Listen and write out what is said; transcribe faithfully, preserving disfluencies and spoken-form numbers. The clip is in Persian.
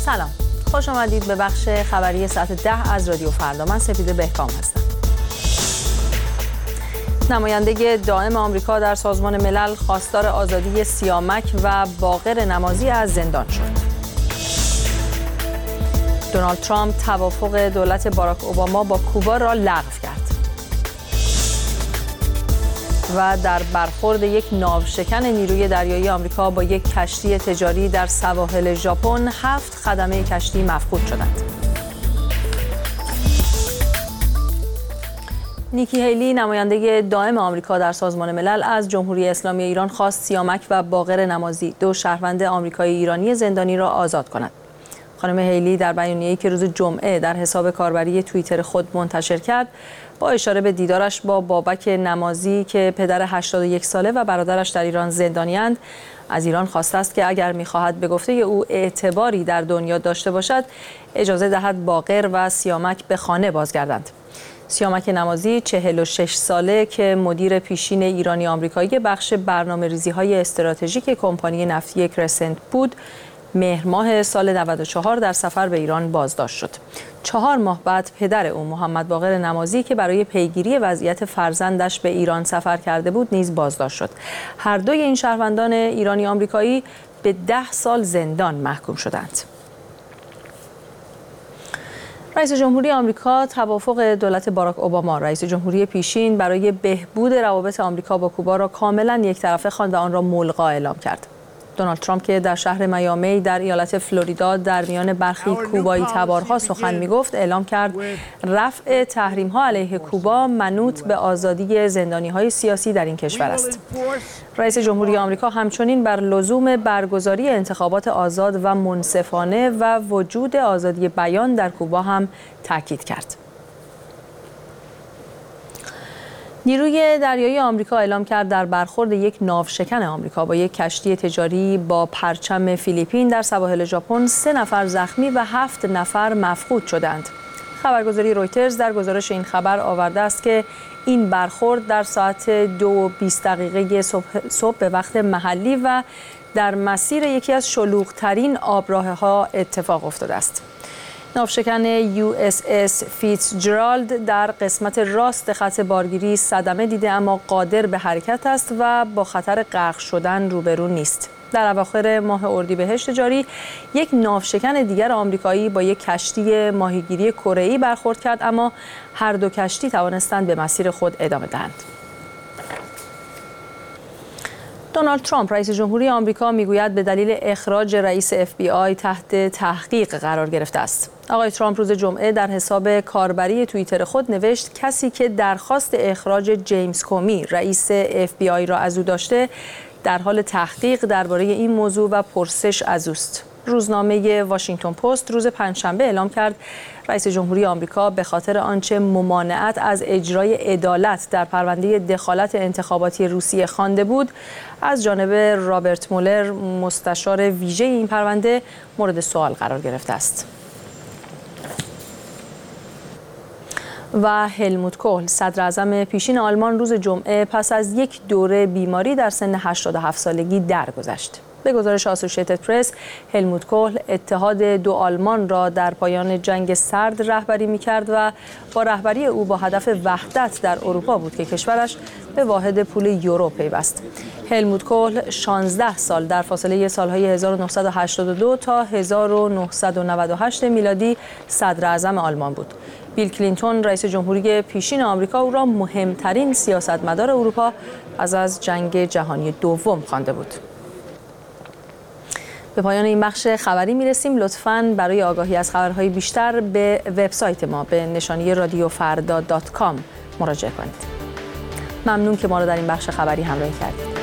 سلام، خوش آمدید به بخش خبری ساعت ده از رادیو فردا. من سپیده بهکام هستم. نماینده دائم آمریکا در سازمان ملل خواستار آزادی سیامک و باقر نمازی از زندان شد. دونالد ترامپ توافق دولت باراک اوباما با کوبا را لغو کرد. و در برخورد یک ناوشکن نیروی دریایی آمریکا با یک کشتی تجاری در سواحل ژاپن، هفت خدمه کشتی مفقود شدند. نیکی هیلی، نماینده دائم آمریکا در سازمان ملل، از جمهوری اسلامی ایران خواست سیامک و باقر نمازی، دو شهروند آمریکایی ایرانی زندانی را آزاد کند. خانم هیلی در بیانیه‌ای که روز جمعه در حساب کاربری توییتر خود منتشر کرد، با اشاره به دیدارش با بابک نمازی که پدر هشتاد و یک ساله و برادرش در ایران زندانی‌اند، از ایران خواسته است که اگر می‌خواهد به گفته او اعتباری در دنیا داشته باشد، اجازه دهد باقر و سیامک به خانه بازگردند. سیامک نمازی چهل و شش ساله که مدیر پیشین ایرانی آمریکایی بخش برنامه‌ریزی‌های استراتژیک کمپانی نفتی کرسنت بود، مهر ماه سال نود و چهار در سفر به ایران بازداشت شد. چهار ماه بعد پدر او محمد باقر نمازی که برای پیگیری وضعیت فرزندش به ایران سفر کرده بود نیز بازداشت شد. هر دوی این شهروندان ایرانی آمریکایی به ده سال زندان محکوم شدند. رئیس جمهوری آمریکا توافق دولت باراک اوباما، رئیس جمهوری پیشین، برای بهبود روابط آمریکا با کوبا را کاملا یکطرفه خواند و آن را ملغا اعلام کرد. دونالد ترامپ که در شهر میامی در ایالت فلوریدا در میان برخی کوبایی تبارها سخن می‌گفت، اعلام کرد رفع تحریم‌ها علیه کوبا منوط به آزادی زندانی‌های سیاسی در این کشور است. رئیس جمهوری آمریکا همچنین بر لزوم برگزاری انتخابات آزاد و منصفانه و وجود آزادی بیان در کوبا هم تاکید کرد. نیروی دریایی آمریکا اعلام کرد در برخورد یک ناوشکن آمریکا با یک کشتی تجاری با پرچم فیلیپین در سواحل ژاپن، سه نفر زخمی و هفت نفر مفقود شدند. خبرگزاری رویترز در گزارش این خبر آورده است که این برخورد در ساعت دو و بیست دقیقه صبح, صبح به وقت محلی و در مسیر یکی از شلوغ‌ترین آبراه‌ها اتفاق افتاده است. ناوشکن یو اس اس فیتزجرالد در قسمت راست خط بارگیری صدمه دیده اما قادر به حرکت است و با خطر غرق شدن روبرو نیست. در اواخر ماه اردیبهشت جاری یک ناوشکن دیگر آمریکایی با یک کشتی ماهیگیری کره‌ای برخورد کرد، اما هر دو کشتی توانستند به مسیر خود ادامه دهند. دونالد ترامپ، رئیس جمهوری آمریکا، میگوید به دلیل اخراج رئیس اف بی آی تحت تحقیق قرار گرفته است. آقای ترامپ روز جمعه در حساب کاربری توییتر خود نوشت کسی که درخواست اخراج جیمز کومی، رئیس اف بی آی را از او داشته، در حال تحقیق درباره این موضوع و پرسش از اوست. روزنامه واشنگتن پست روز پنجشنبه اعلام کرد رئیس جمهوری آمریکا به خاطر آنچه ممانعت از اجرای عدالت در پرونده دخالت انتخاباتی روسیه خوانده بود، از جانب رابرت مولر، مستشار ویژه این پرونده، مورد سوال قرار گرفته است. و هلموت کول، صدر اعظم پیشین آلمان، روز جمعه پس از یک دوره بیماری در سن هشتاد و هفت سالگی درگذشت. به گزارش آسوشیتد پرس، هلموت کول اتحاد دو آلمان را در پایان جنگ سرد رهبری می‌کرد و با رهبری او با هدف وحدت در اروپا بود که کشورش به واحد پول یورو پیوست. هلموت کول شانزده سال در فاصله سالهای هزار و نهصد و هشتاد و دو تا هزار و نهصد و نود و هشت میلادی صدر اعظم آلمان بود. بیل کلینتون، رئیس جمهوری پیشین آمریکا، او را مهمترین سیاستمدار اروپا پس از جنگ جهانی دوم خوانده بود. به پایان این بخش خبری میرسیم. لطفاً برای آگاهی از خبرهای بیشتر به وبسایت ما به نشانی رادیو فردا دات کام مراجعه کنید. ممنون که ما را در این بخش خبری همراهی کردید.